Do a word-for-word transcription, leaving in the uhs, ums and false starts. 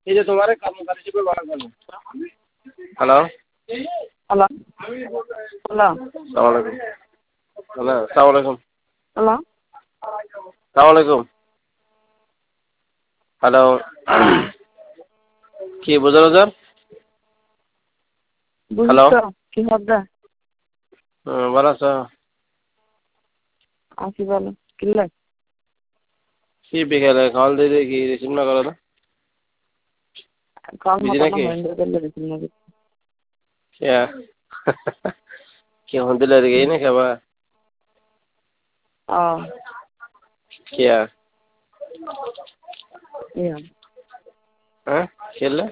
এই যে তোমার কর্মকারী হিসেবে বলা গেল। হ্যালো হ্যালো হ্যালো সালাম আলাইকুম। হ্যালো সালাম আলাইকুম। হ্যালো সালাম আলাইকুম। হ্যালো কি বুঝার হাজার? হ্যালো বুঝছো কি হবে? ভালো আছো? আসি বলো কিনলে কি বিকেলে কল দিয়ে দিয়ে কি রিসিভ না করো না? কল বিজি হতানো নাকি? হইলো দিলে দিছিল নাকি क्या क्यों दिल लग गई ना क्या बात? ও क्या ইয়া हाँ खेल ले